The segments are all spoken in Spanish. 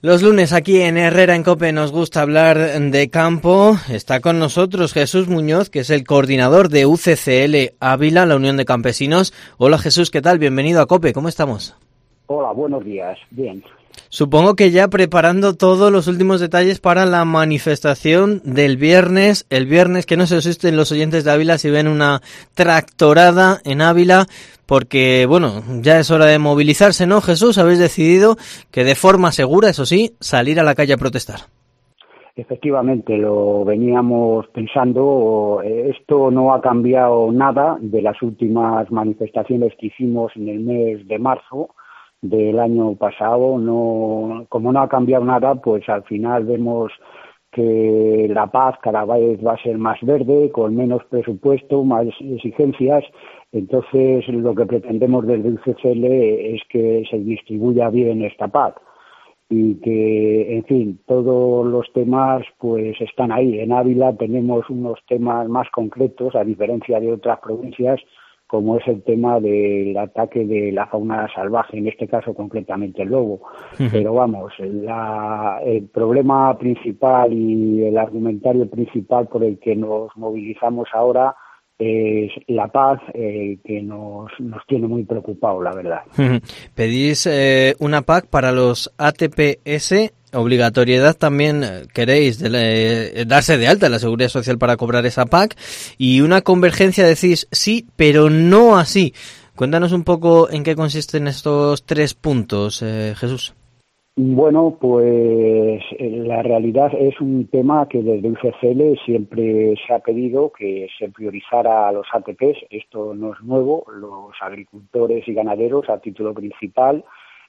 Los lunes aquí en Herrera en COPE nos gusta hablar de campo. Está con nosotros Jesús Muñoz, que es el coordinador de UCCL Ávila, la Unión de Campesinos. Hola Jesús, ¿qué tal? Bienvenido a COPE, ¿cómo estamos? Hola, buenos días, bien. Supongo que ya preparando todos los últimos detalles para la manifestación del viernes. El viernes, que no se asusten los oyentes de Ávila si ven una tractorada en Ávila, porque, bueno, ya es hora de movilizarse, ¿no, Jesús? Habéis decidido que de forma segura, eso sí, salir a la calle a protestar. Efectivamente, lo veníamos pensando. Esto no ha cambiado nada de las últimas manifestaciones que hicimos en el mes de marzo del año pasado. Como no ha cambiado nada, pues al final vemos que la paz cada vez va a ser más verde, con menos presupuesto, más exigencias. Entonces, lo que pretendemos desde UCCL es que se distribuya bien esta paz y que, en fin, todos los temas pues están ahí. En Ávila tenemos unos temas más concretos, a diferencia de otras provincias, como es el tema del ataque de la fauna salvaje, en este caso concretamente el lobo. Pero vamos, el problema principal y el argumentario principal por el que nos movilizamos ahora es la paz, que nos tiene muy preocupados, la verdad. Pedís una PAC para los ATPS. Obligatoriedad también queréis darse de alta en la Seguridad Social para cobrar esa PAC, y una convergencia decís sí, pero no así. Cuéntanos un poco en qué consisten estos 3 puntos, Jesús. Bueno, pues la realidad es un tema que desde UCCL siempre se ha pedido que se priorizara a los ATPs. Esto no es nuevo, los agricultores y ganaderos a título principal.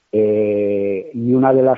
Y una de las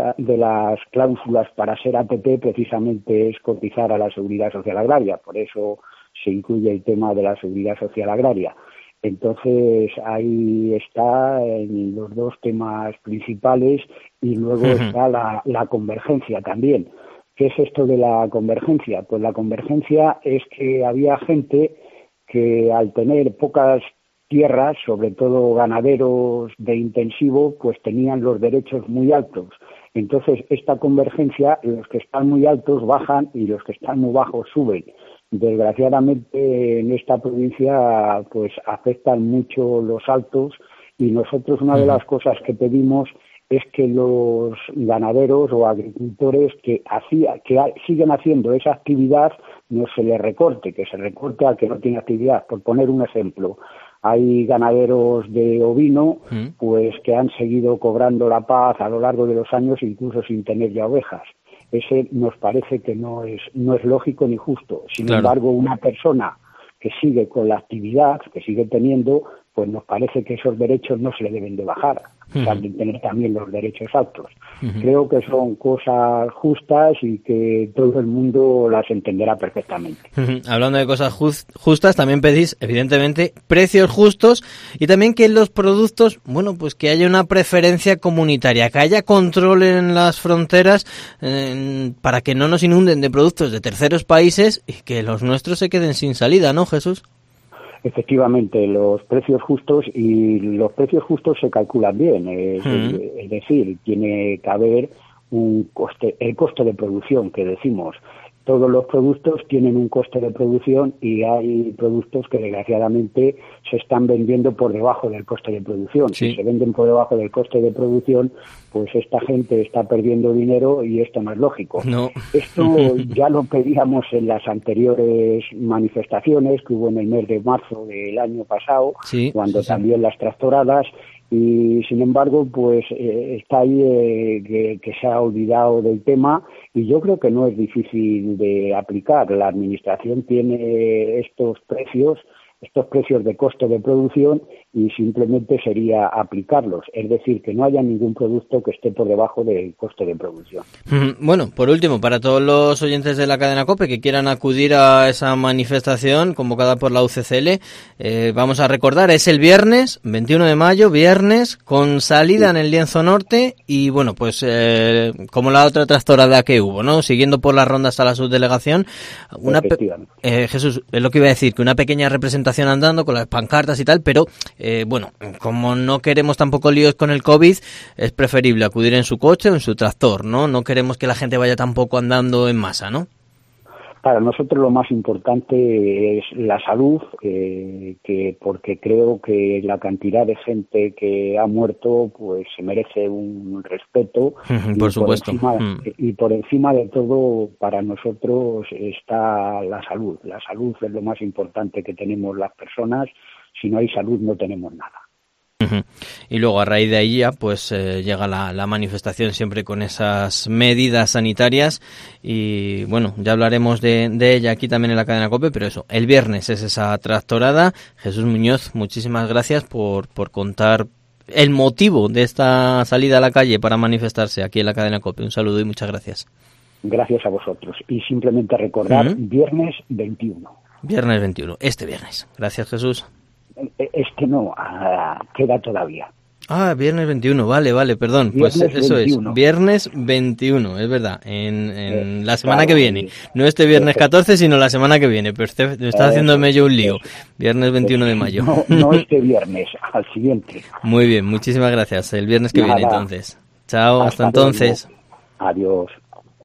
cláusulas para ser ATP precisamente es cotizar a la Seguridad Social Agraria, por eso se incluye el tema de la Seguridad Social Agraria. Entonces ahí está en los 2 temas principales, y luego está la convergencia también. ¿Qué es esto de la convergencia? Pues la convergencia es que había gente que al tener pocas tierras, sobre todo ganaderos de intensivo, pues tenían los derechos muy altos. Entonces, esta convergencia, los que están muy altos bajan y los que están muy bajos suben. Desgraciadamente, en esta provincia, pues afectan mucho los altos, y nosotros una de las cosas que pedimos es que los ganaderos o agricultores que siguen haciendo esa actividad no se les recorte, que se recorte al que no tiene actividad. Por poner un ejemplo, hay ganaderos de ovino pues que han seguido cobrando la paz a lo largo de los años, incluso sin tener ya ovejas. Ese nos parece que no es lógico ni justo. Sin embargo, una persona que sigue con la actividad, que sigue teniendo, pues nos parece que esos derechos no se le deben de bajar, de tener también los derechos altos. Creo que son cosas justas y que todo el mundo las entenderá perfectamente. Hablando de cosas justas, también pedís, evidentemente, precios justos, y también que los productos, bueno, pues que haya una preferencia comunitaria, que haya control en las fronteras para que no nos inunden de productos de terceros países y que los nuestros se queden sin salida, ¿no, Jesús? Efectivamente, los precios justos, y los precios justos se calculan bien, es decir, tiene que haber un coste, el coste de producción que decimos. Todos los productos tienen un coste de producción, y hay productos que desgraciadamente se están vendiendo por debajo del coste de producción. Si se venden por debajo del coste de producción, pues esta gente está perdiendo dinero, y esto no es lógico. No. Esto ya lo pedíamos en las anteriores manifestaciones que hubo en el mes de marzo del año pasado, cuando también las tractoradas. Y sin embargo, pues está ahí que se ha olvidado del tema, y yo creo que no es difícil de aplicar. La administración tiene estos precios de coste de producción, y simplemente sería aplicarlos, es decir, que no haya ningún producto que esté por debajo del coste de producción. Bueno, por último, para todos los oyentes de la cadena COPE que quieran acudir a esa manifestación convocada por la UCCL, vamos a recordar, es el viernes 21 de mayo, viernes, con salida en el Lienzo Norte, y bueno, pues como la otra tractorada que hubo, ¿no? Siguiendo por las rondas a la subdelegación, Jesús, es lo que iba a decir, que una pequeña representación andando con las pancartas y tal, pero bueno, como no queremos tampoco líos con el COVID, es preferible acudir en su coche o en su tractor, ¿no? No queremos que la gente vaya tampoco andando en masa, ¿no? Para nosotros lo más importante es la salud, porque creo que la cantidad de gente que ha muerto pues se merece un respeto. Por supuesto. Y por encima de todo, para nosotros está la salud. La salud es lo más importante que tenemos las personas. Si no hay salud, no tenemos nada. Y luego a raíz de ahí ya pues llega la manifestación siempre con esas medidas sanitarias y bueno, ya hablaremos de ella aquí también en la cadena COPE, pero eso, el viernes es esa tractorada. Jesús Muñoz, muchísimas gracias por contar el motivo de esta salida a la calle para manifestarse aquí en la cadena COPE. Un saludo y muchas gracias. Gracias a vosotros. Y simplemente recordar, viernes 21. Viernes 21, este viernes. Gracias, Jesús. No, queda todavía. Viernes 21, vale, perdón. Viernes pues eso 21. Es, viernes 21, es verdad, en la semana claro, que viene. No este viernes 14, sino la semana que viene, pero usted está haciéndome yo un lío. Viernes 21 de mayo. No este viernes, al siguiente. Muy bien, muchísimas gracias. El viernes que viene, entonces. Chao, hasta entonces. Luego. Adiós.